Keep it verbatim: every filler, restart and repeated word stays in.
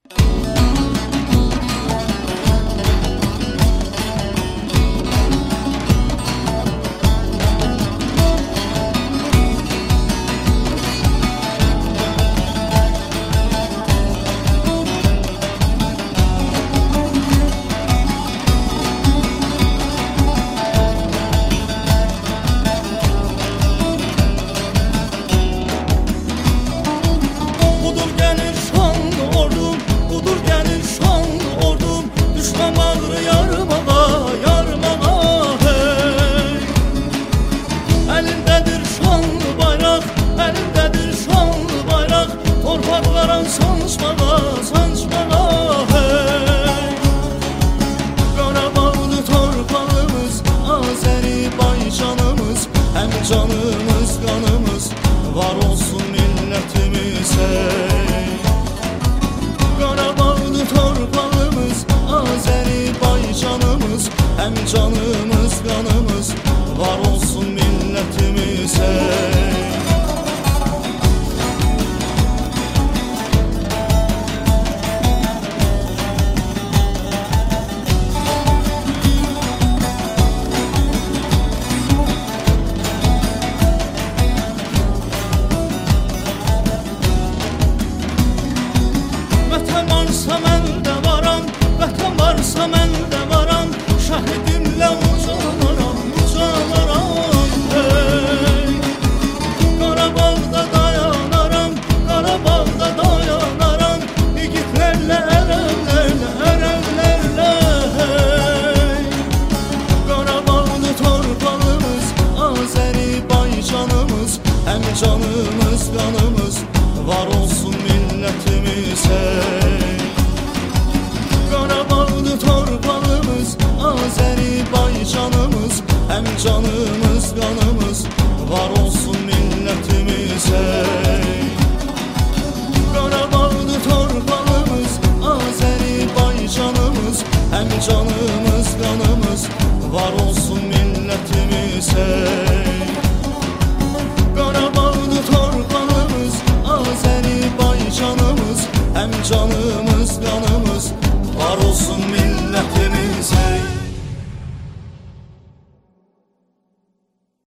Sancmağa, sancmağa hey. Qarabağlı torpağımız, Azərbaycanımız, həm canımız, qanımız var olsun millətimiz hey. Qarabağlı torpağımız, Azərbaycanımız, həm canımız, qanımız var olsun millətimiz hey. Vətən varsa məndə varam, vətən varsa məndə varam, şəhidimlə ucalaram, ucalaram hey. Qarabağda dayanaram, Qarabağda dayanaram, igidlərlə, ərəblərlə, ərəblərlə hey. Qarabağlı torpağımız, Azərbaycanımız, həm canımız, qanımız var olsun millətimiz hey. Qarabağlı torpağımız, Azərbaycanımız, həm canımız, qanımız var olsun millətimiz hey. Qarabağlı torpağımız, Azərbaycanımız, həm canımız, qanımız var olsun millətimiz hey.